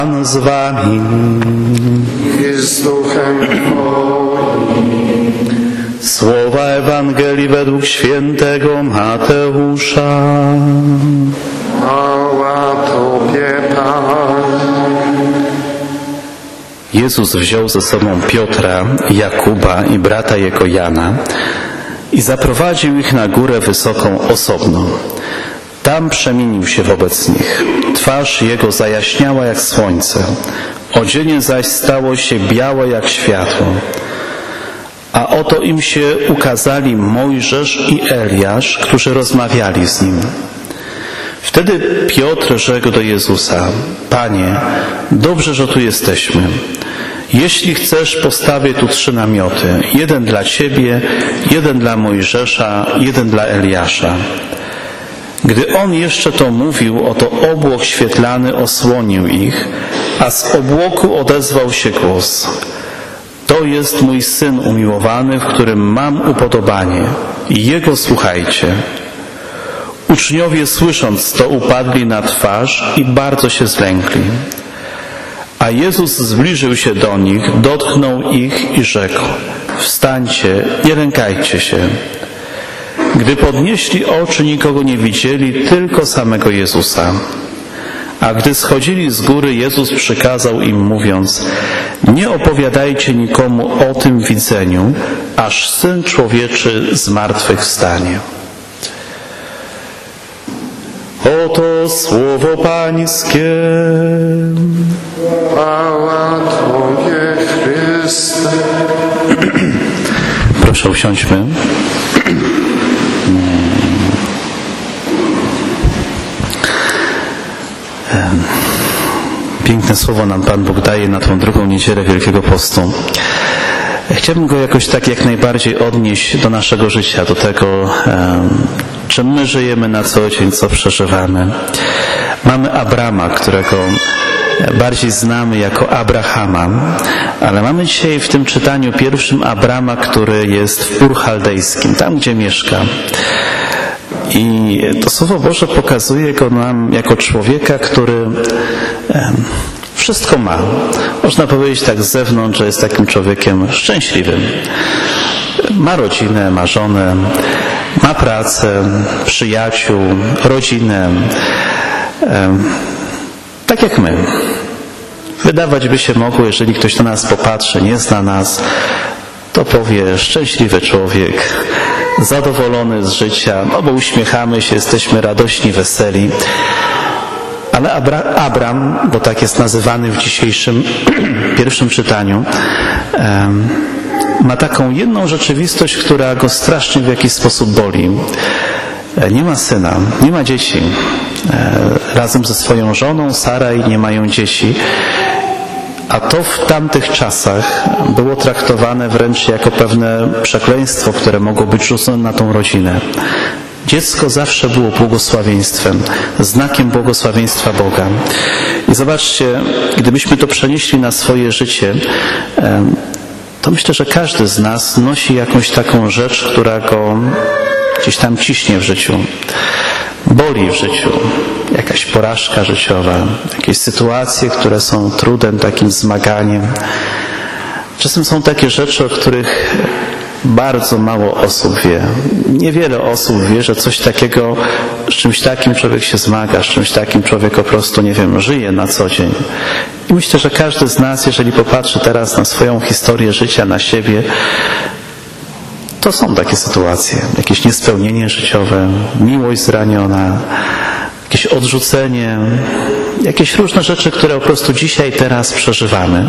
Pan z wami. I z duchem Twoim. Słowa Ewangelii według świętego Mateusza. Chwała Tobie, Panie. Jezus wziął ze sobą Piotra, Jakuba i brata jego Jana i zaprowadził ich na górę wysoką osobno. Tam przemienił się wobec nich. Twarz jego zajaśniała jak słońce, odzienie zaś stało się białe jak światło. A oto im się ukazali Mojżesz i Eliasz, którzy rozmawiali z nim. Wtedy Piotr rzekł do Jezusa: Panie, dobrze, że tu jesteśmy. Jeśli chcesz, postawię tu 3 namioty. Jeden dla Ciebie, jeden dla Mojżesza, jeden dla Eliasza. Gdy on jeszcze to mówił, oto obłok świetlany osłonił ich, a z obłoku odezwał się głos: To jest mój Syn umiłowany, w którym mam upodobanie. Jego słuchajcie. Uczniowie, słysząc to, upadli na twarz i bardzo się zlękli. A Jezus zbliżył się do nich, dotknął ich i rzekł: Wstańcie, nie lękajcie się. Gdy podnieśli oczy, nikogo nie widzieli, tylko samego Jezusa. A gdy schodzili z góry, Jezus przykazał im, mówiąc: Nie opowiadajcie nikomu o tym widzeniu, aż Syn Człowieczy zmartwychwstanie. Oto słowo Pańskie. Chwała Tobie, Chryste. Proszę, usiądźmy. Piękne słowo nam Pan Bóg daje na tą drugą niedzielę Wielkiego Postu. Chciałbym go jakoś tak jak najbardziej odnieść do naszego życia, do tego, czym my żyjemy na co dzień, co przeżywamy. Mamy Abrama, którego bardziej znamy jako Abrahama, ale mamy dzisiaj w tym czytaniu pierwszym Abrama, który jest w Ur Chaldejskim, tam gdzie mieszka. I to Słowo Boże pokazuje go nam jako człowieka, który wszystko ma. Można powiedzieć tak z zewnątrz, że jest takim człowiekiem szczęśliwym. Ma rodzinę, ma żonę, ma pracę, przyjaciół, rodzinę. Tak jak my. Wydawać by się mogło, jeżeli ktoś na nas popatrzy, nie zna nas, to powie: szczęśliwy człowiek, zadowolony z życia, no bo uśmiechamy się, jesteśmy radośni, weseli. Ale Abram, bo tak jest nazywany w dzisiejszym pierwszym czytaniu, ma taką jedną rzeczywistość, która go strasznie w jakiś sposób boli. Nie ma syna, nie ma dzieci. Razem ze swoją żoną Saraj nie mają dzieci. A to w tamtych czasach było traktowane wręcz jako pewne przekleństwo, które mogło być rzucone na tą rodzinę. Dziecko zawsze było błogosławieństwem, znakiem błogosławieństwa Boga. I zobaczcie, gdybyśmy to przenieśli na swoje życie, to myślę, że każdy z nas nosi jakąś taką rzecz, która go gdzieś tam ciśnie w życiu, boli w życiu. Jakaś porażka życiowa, jakieś sytuacje, które są trudem, takim zmaganiem. Czasem są takie rzeczy, o których bardzo mało osób wie. Niewiele osób wie, że coś takiego, z czymś takim człowiek się zmaga, z czymś takim człowiek po prostu, nie wiem, żyje na co dzień. I myślę, że każdy z nas, jeżeli popatrzy teraz na swoją historię życia, na siebie, to są takie sytuacje. Jakieś niespełnienie życiowe, miłość zraniona, jakieś odrzucenie, jakieś różne rzeczy, które po prostu dzisiaj, teraz przeżywamy.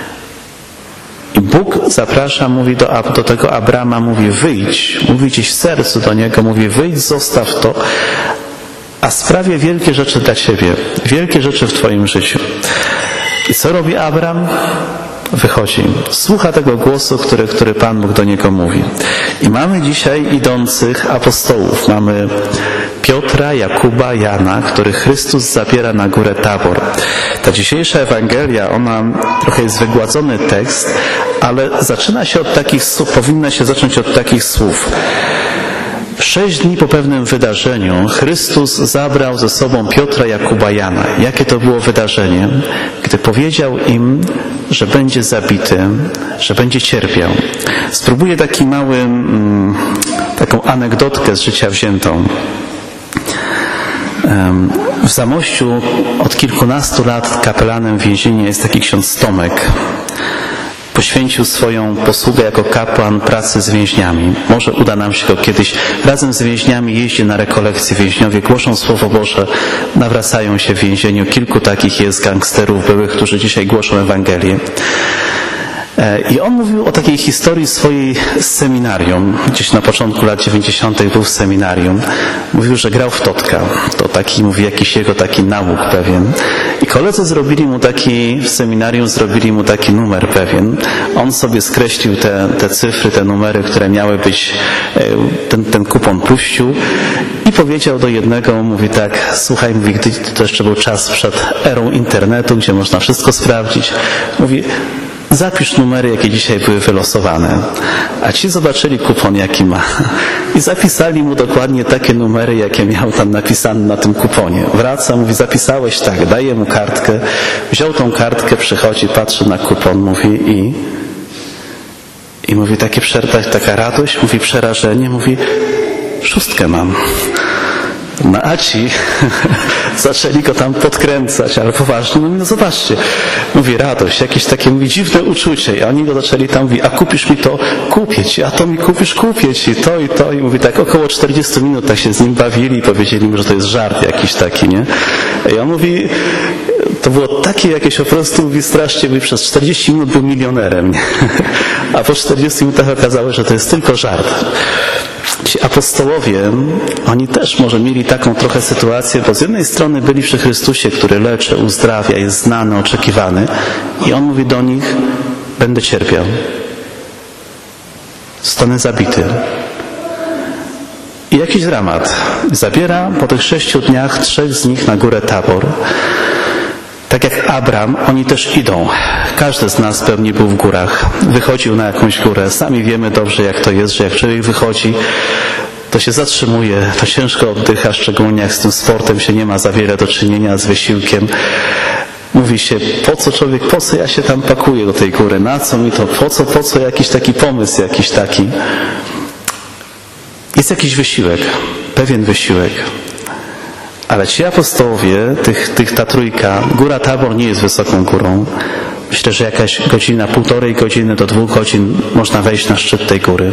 I Bóg zaprasza, mówi do tego Abrama, mówi: wyjdź, mówi gdzieś w sercu do niego, mówi: wyjdź, zostaw to, a sprawię wielkie rzeczy dla ciebie, wielkie rzeczy w twoim życiu. I co robi Abram? Wychodzi, słucha tego głosu, który Pan Bóg do niego mówi. I mamy dzisiaj idących apostołów. Mamy Piotra, Jakuba, Jana, których Chrystus zabiera na górę Tabor. Ta dzisiejsza Ewangelia, ona trochę jest wygładzony tekst, ale zaczyna się od takich słów, powinna się zacząć od takich słów. 6 dni po pewnym wydarzeniu Chrystus zabrał ze sobą Piotra, Jakuba, Jana. Jakie to było wydarzenie? Gdy powiedział im, że będzie zabity, że będzie cierpiał. Spróbuję taką anegdotkę z życia wziętą. W Zamościu od kilkunastu lat kapelanem w więzieniu jest taki ksiądz Tomek. Poświęcił swoją posługę jako kapłan pracy z więźniami. Może uda nam się go kiedyś. Razem z więźniami jeździ na rekolekcje. Więźniowie głoszą Słowo Boże, nawracają się w więzieniu. Kilku takich jest gangsterów byłych, którzy dzisiaj głoszą Ewangelię. I on mówił o takiej historii swojej z seminarium. Gdzieś na początku lat 90. był w seminarium. Mówił, że grał w totka. To taki, mówi, jakiś jego taki nauk pewien. I koledzy w seminarium zrobili mu taki numer pewien. On sobie skreślił te cyfry, te numery, które miały być, ten kupon puścił i powiedział do jednego, mówi tak, słuchaj, mówi, gdy to jeszcze był czas przed erą internetu, gdzie można wszystko sprawdzić. Mówi, zapisz numery, jakie dzisiaj były wylosowane. A ci zobaczyli kupon, jaki ma. I zapisali mu dokładnie takie numery, jakie miał tam napisane na tym kuponie. Wraca, mówi, zapisałeś? Tak. Daje mu kartkę. Wziął tą kartkę, przychodzi, patrzy na kupon, mówi i mówi, taka radość, mówi, przerażenie, mówi, 6 mam. No a ci zaczęli go tam podkręcać, ale poważnie, no zobaczcie, mówi, radość, jakieś takie, mówi, dziwne uczucie. I oni go zaczęli tam, mówi, a kupisz mi to? Kupię ci, a to mi kupisz? Kupię ci, to i to. I mówi, tak około 40 minut tak się z nim bawili i powiedzieli mu, że to jest żart jakiś taki, nie? I on mówi, to było takie jakieś po prostu, mówi, strasznie, mówi, przez 40 minut był milionerem, nie? A po 40 minutach okazało się, że to jest tylko żart. Ci apostołowie, oni też może mieli taką trochę sytuację, bo z jednej strony byli przy Chrystusie, który leczy, uzdrawia, jest znany, oczekiwany i on mówi do nich, będę cierpiał. Zostanę zabity. I jakiś dramat. Zabiera po tych 6 dniach 3 z nich na górę Tabor. Tak jak Abram, oni też idą. Każdy z nas pewnie był w górach. Wychodził na jakąś górę. Sami wiemy dobrze, jak to jest, że jak człowiek wychodzi, to się zatrzymuje, to ciężko oddycha, szczególnie jak z tym sportem się nie ma za wiele do czynienia, z wysiłkiem. Mówi się, po co ja się tam pakuję do tej góry? Na co mi to? Po co jakiś taki pomysł, jakiś taki? Jest jakiś wysiłek, pewien wysiłek. Ale ci apostołowie, ta trójka, góra Tabor nie jest wysoką górą. Myślę, że jakaś godzina, 1,5 godziny do 2 godzin można wejść na szczyt tej góry.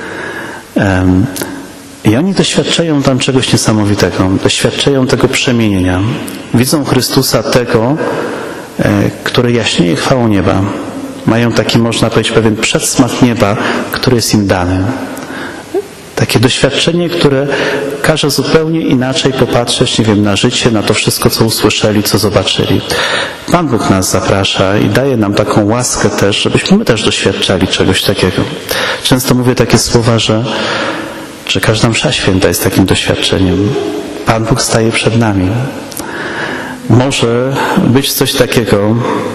I oni doświadczają tam czegoś niesamowitego. Doświadczają tego przemienienia. Widzą Chrystusa tego, który jaśnieje chwałą nieba. Mają taki, można powiedzieć, pewien przedsmak nieba, który jest im dany. Takie doświadczenie, które każe zupełnie inaczej popatrzeć, nie wiem, na życie, na to wszystko, co usłyszeli, co zobaczyli. Pan Bóg nas zaprasza i daje nam taką łaskę też, żebyśmy my też doświadczali czegoś takiego. Często mówię takie słowa, że każda msza święta jest takim doświadczeniem. Pan Bóg staje przed nami. Może być coś takiego,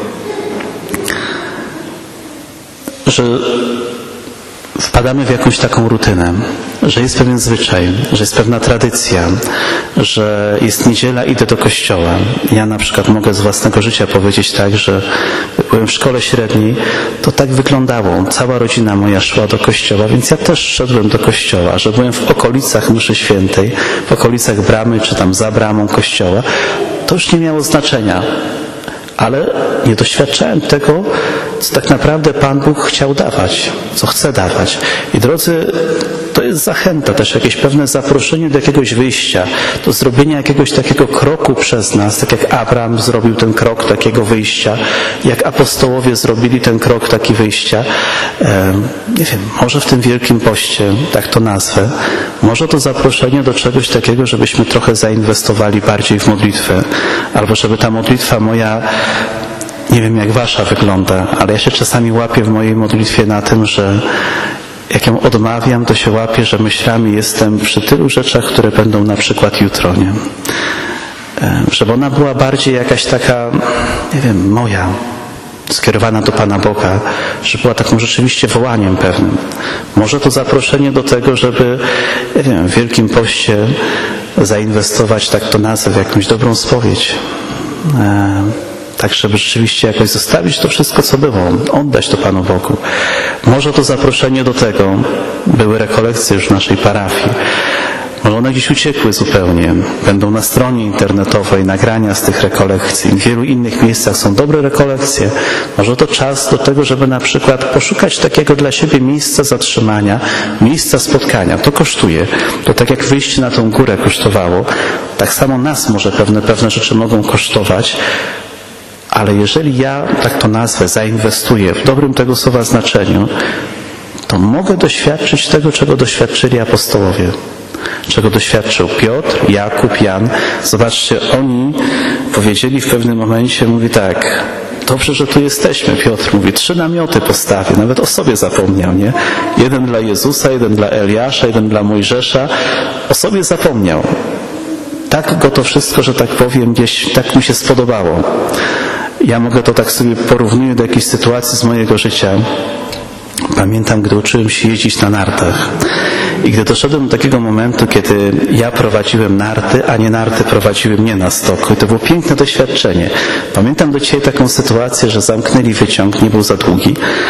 że wpadamy w jakąś taką rutynę, że jest pewien zwyczaj, że jest pewna tradycja, że jest niedziela, idę do kościoła. Ja na przykład mogę z własnego życia powiedzieć tak, że byłem w szkole średniej, to tak wyglądało. Cała rodzina moja szła do kościoła, więc ja też szedłem do kościoła, że byłem w okolicach mszy świętej, w okolicach bramy, czy tam za bramą kościoła. To już nie miało znaczenia. Ale nie doświadczałem tego, co tak naprawdę Pan Bóg chciał dawać, co chce dawać. I drodzy, to jest zachęta, też jakieś pewne zaproszenie do jakiegoś wyjścia, do zrobienia jakiegoś takiego kroku przez nas, tak jak Abraham zrobił ten krok takiego wyjścia, jak apostołowie zrobili ten krok taki wyjścia. Nie wiem, może w tym Wielkim Poście, tak to nazwę, może to zaproszenie do czegoś takiego, żebyśmy trochę zainwestowali bardziej w modlitwę, albo żeby ta modlitwa moja, nie wiem jak wasza wygląda, ale ja się czasami łapię w mojej modlitwie na tym, że jak ją odmawiam, to się łapię, że myślami jestem przy tylu rzeczach, które będą na przykład jutro, nie? Żeby ona była bardziej jakaś taka, nie wiem, moja. skierowana do Pana Boga, że była taką rzeczywiście wołaniem pewnym. Może to zaproszenie do tego, żeby, nie wiem, w Wielkim Poście zainwestować, tak to nazwę, w jakąś dobrą spowiedź. Tak, żeby rzeczywiście jakoś zostawić to wszystko, co było, oddać to Panu Bogu. Może to zaproszenie do tego, były rekolekcje już w naszej parafii, może one gdzieś uciekły zupełnie. Będą na stronie internetowej nagrania z tych rekolekcji. W wielu innych miejscach są dobre rekolekcje. Może to czas do tego, żeby na przykład poszukać takiego dla siebie miejsca zatrzymania, miejsca spotkania. To kosztuje. To tak jak wyjście na tą górę kosztowało, tak samo nas może pewne rzeczy mogą kosztować. Ale jeżeli ja, tak to nazwę, zainwestuję w dobrym tego słowa znaczeniu, to mogę doświadczyć tego, czego doświadczyli apostołowie. Czego doświadczył Piotr, Jakub, Jan. Zobaczcie, oni powiedzieli w pewnym momencie, mówi tak, dobrze, że tu jesteśmy. Piotr mówi, 3 namioty postawię, nawet o sobie zapomniał, nie? 1 dla Jezusa, 1 dla Eliasza, 1 dla Mojżesza. O sobie zapomniał. Tak go to wszystko, że tak powiem, gdzieś tak mu się spodobało. Ja mogę to tak sobie porównuję do jakiejś sytuacji z mojego życia. Pamiętam, gdy uczyłem się jeździć na nartach. I gdy doszedłem do takiego momentu, kiedy ja prowadziłem narty, a nie narty prowadziły mnie na stoku. I to było piękne doświadczenie. Pamiętam do dzisiaj taką sytuację, że zamknęli wyciąg, nie był za długi.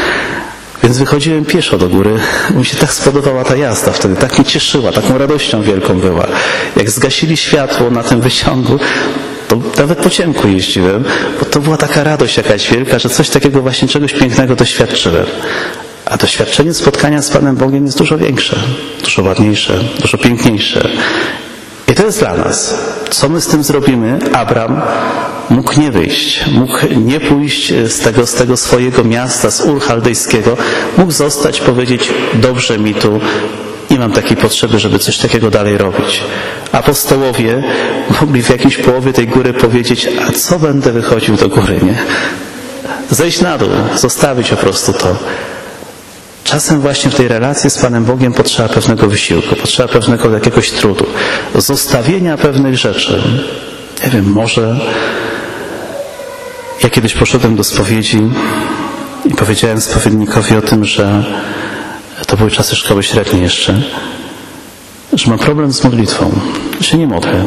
Więc wychodziłem pieszo do góry. Mi się tak spodobała ta jazda wtedy. Tak mnie cieszyła, taką radością wielką była. Jak zgasili światło na tym wyciągu, to nawet po ciemku jeździłem, bo to była taka radość jakaś wielka, że coś takiego właśnie, czegoś pięknego doświadczyłem. A doświadczenie spotkania z Panem Bogiem jest dużo większe, dużo ładniejsze, dużo piękniejsze. I to jest dla nas. Co my z tym zrobimy? Abraham mógł nie wyjść, mógł nie pójść z tego swojego miasta, z Ur Chaldejskiego, mógł zostać, powiedzieć, dobrze mi tu, nie mam takiej potrzeby, żeby coś takiego dalej robić. Apostołowie mogli w jakiejś połowie tej góry powiedzieć, a co będę wychodził do góry, nie? Zejść na dół, zostawić po prostu to. Czasem właśnie w tej relacji z Panem Bogiem potrzeba pewnego wysiłku, potrzeba pewnego jakiegoś trudu, zostawienia pewnych rzeczy. Nie wiem, może ja kiedyś poszedłem do spowiedzi i powiedziałem spowiednikowi o tym, że to były czasy szkoły średniej jeszcze, że mam problem z modlitwą, że się nie modlę.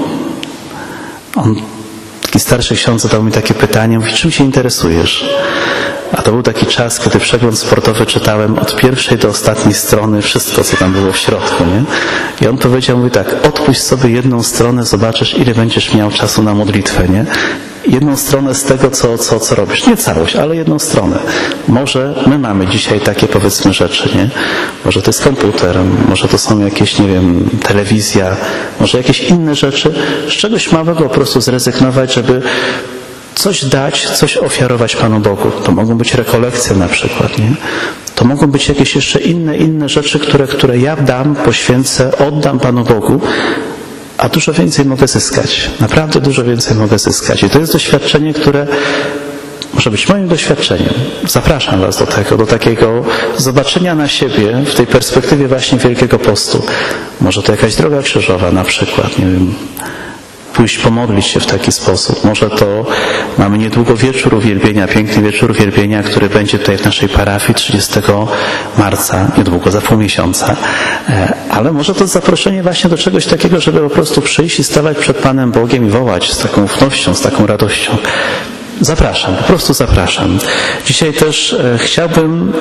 On, taki starszy ksiądz, zadał mi takie pytanie, mówi, czym się interesujesz? A to był taki czas, kiedy przegląd sportowy czytałem od pierwszej do ostatniej strony wszystko, co tam było w środku, nie? I on powiedział, mówi tak, odpuść sobie jedną stronę, zobaczysz, ile będziesz miał czasu na modlitwę, nie? Jedną stronę z tego, co robisz. Nie całość, ale jedną stronę. Może my mamy dzisiaj takie, powiedzmy, rzeczy, nie? Może to jest komputer, może to są jakieś, nie wiem, telewizja, może jakieś inne rzeczy. Z czegoś małego po prostu zrezygnować, żeby coś dać, coś ofiarować Panu Bogu. To mogą być rekolekcje na przykład, nie? To mogą być jakieś jeszcze inne rzeczy, które ja dam, poświęcę, oddam Panu Bogu, a dużo więcej mogę zyskać. Naprawdę dużo więcej mogę zyskać. I to jest doświadczenie, które może być moim doświadczeniem. Zapraszam Was do tego, do takiego zobaczenia na siebie w tej perspektywie właśnie Wielkiego Postu. Może to jakaś droga krzyżowa na przykład, nie wiem, pójść pomodlić się w taki sposób. Może to mamy niedługo wieczór uwielbienia, piękny wieczór uwielbienia, który będzie tutaj w naszej parafii 30 marca, niedługo, za pół miesiąca. Ale może to zaproszenie właśnie do czegoś takiego, żeby po prostu przyjść i stawać przed Panem Bogiem i wołać z taką ufnością, z taką radością. Zapraszam, po prostu zapraszam. Dzisiaj też chciałbym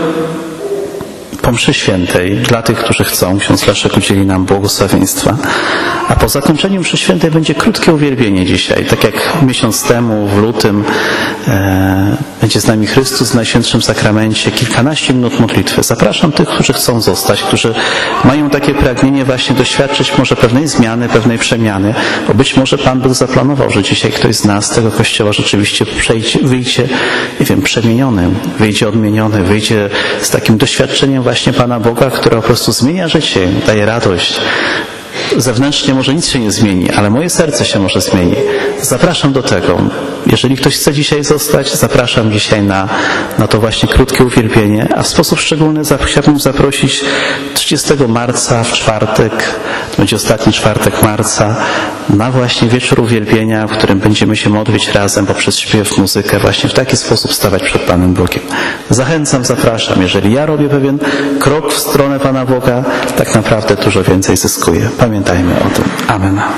po mszy świętej, dla tych, którzy chcą, ksiądz Leszek udzieli nam błogosławieństwa. A po zakończeniu mszy świętej będzie krótkie uwielbienie dzisiaj. Tak jak miesiąc temu, w lutym, będzie z nami Chrystus w Najświętszym Sakramencie. Kilkanaście minut modlitwy. Zapraszam tych, którzy chcą zostać, którzy mają takie pragnienie właśnie doświadczyć może pewnej zmiany, pewnej przemiany. Bo być może Pan Bóg zaplanował, że dzisiaj ktoś z nas z tego Kościoła rzeczywiście wyjdzie, nie wiem, przemieniony, wyjdzie odmieniony, wyjdzie z takim doświadczeniem właśnie Pana Boga, które po prostu zmienia życie, daje radość. Zewnętrznie może nic się nie zmieni, ale moje serce się może zmieni. Zapraszam do tego. Jeżeli ktoś chce dzisiaj zostać, zapraszam dzisiaj na to właśnie krótkie uwielbienie, a w sposób szczególny chciałbym zaprosić 30 marca w czwartek, to będzie ostatni czwartek marca, na właśnie wieczór uwielbienia, w którym będziemy się modlić razem poprzez śpiew, muzykę, właśnie w taki sposób stawać przed Panem Bogiem. Zachęcam, zapraszam. Jeżeli ja robię pewien krok w stronę Pana Boga, tak naprawdę dużo więcej zyskuję. Pamiętajmy o tym. Amen.